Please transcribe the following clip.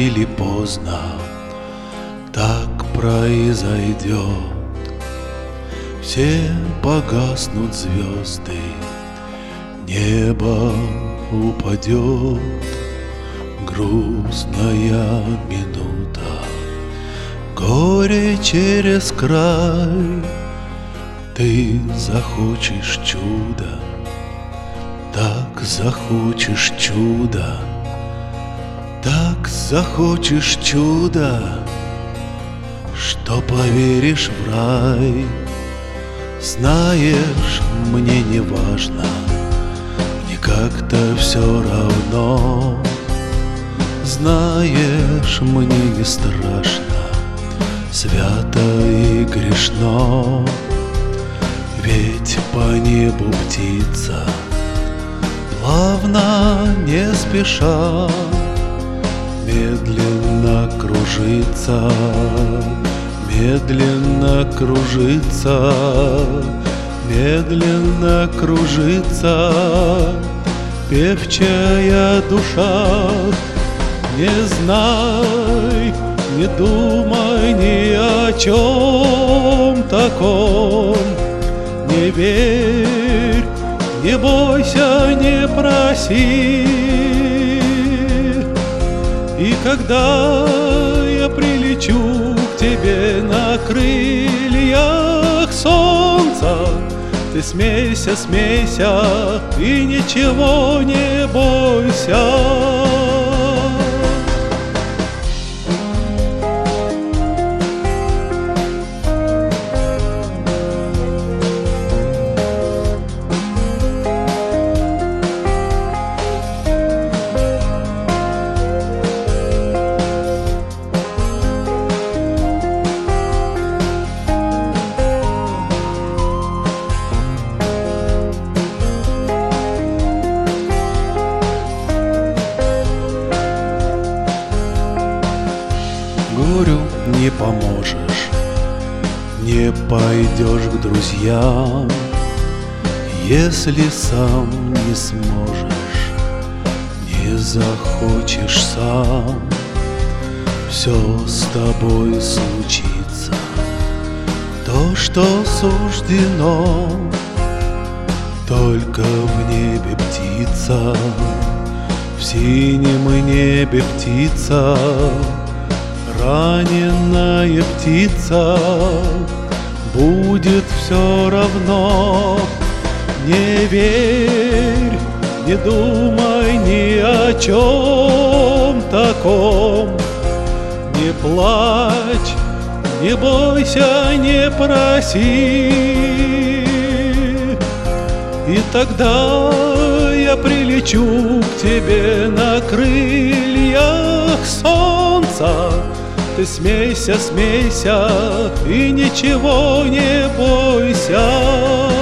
или поздно так произойдет. Все погаснут звезды, небо упадет. Грустная минута, горе через край. Ты захочешь чуда, так захочешь чуда, так захочешь чуда, что поверишь в рай. Знаешь, мне не важно, мне как-то все равно. Знаешь, мне не страшно, свято и грешно. Ведь по небу птица плавно, не спеша, медленно кружится, медленно кружится, медленно кружится. Певчая душа, не знай, не думай ни о чем таком. Не верь, не бойся, не проси. И когда я прилечу к тебе на крыльях солнца, ты смейся, смейся и ничего не бойся. Горю не поможешь, не пойдешь к друзьям, если сам не сможешь, не захочешь сам. Все с тобой случится, то, что суждено. Только в небе птица, в синем небе птица, раненая птица, будет все равно. Не верь, не думай ни о чем таком. Не плачь, не бойся, не проси. И тогда я прилечу к тебе на крыльях солнца. Ты смейся, смейся и ничего не бойся.